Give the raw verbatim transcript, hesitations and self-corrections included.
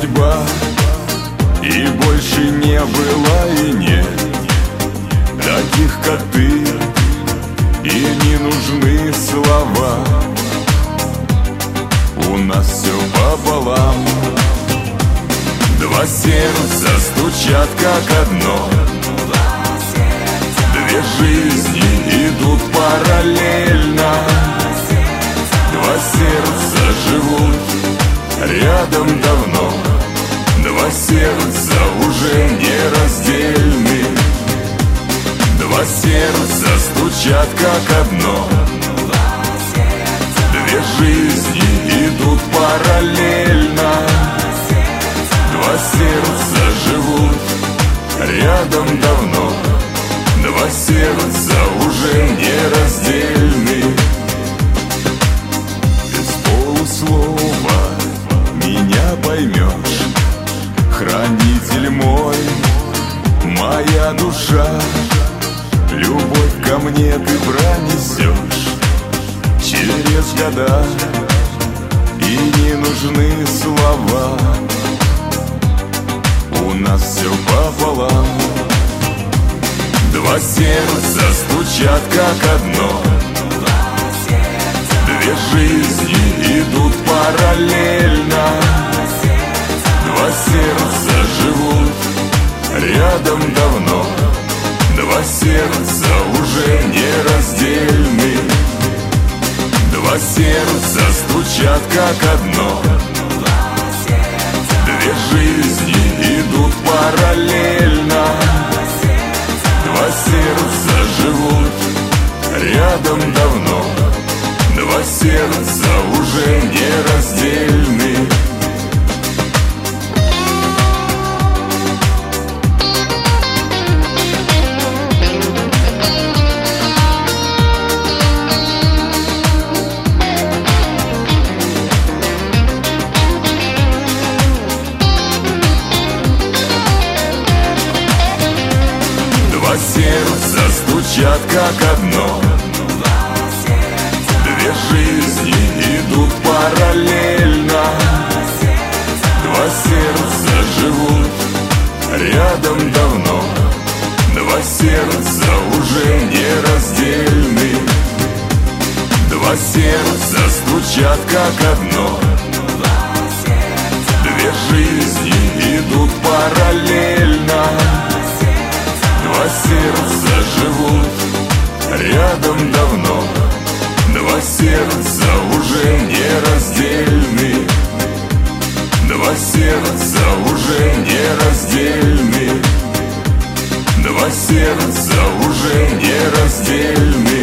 судьба, и больше не было и нет таких, как ты, и не нужны слова. У нас все пополам. Два сердца стучат как одно, две жизни идут параллельно. Два сердца живут рядом давно, два сердца уже нераздельны. Два сердца стучат как одно, две жизни идут параллельно. Два сердца живут рядом давно, два сердца уже нераздельны. Без полуслова меня поймешь, хранитель мой, моя душа. Любовь ко мне ты пронесешь через года, и не нужны слова. У нас все пополам. Два сердца стучат как одно, две жизни идут параллельно. Два сердца живут рядом давно, два сердца уже нераздельны. Два сердца стучат как одно, две жизни идут параллельно. Два сердца живут рядом давно, два сердца уже нераздельны. Два сердца стучат как одно, две жизни идут параллельно. Два сердца живут рядом давно, два сердца уже нераздельны. Два сердца стучат как одно, две жизни идут параллельно. Два сердца живут рядом давно, два сердца уже нераздельны. Два сердца уже нераздельны. Два сердца уже нераздельны.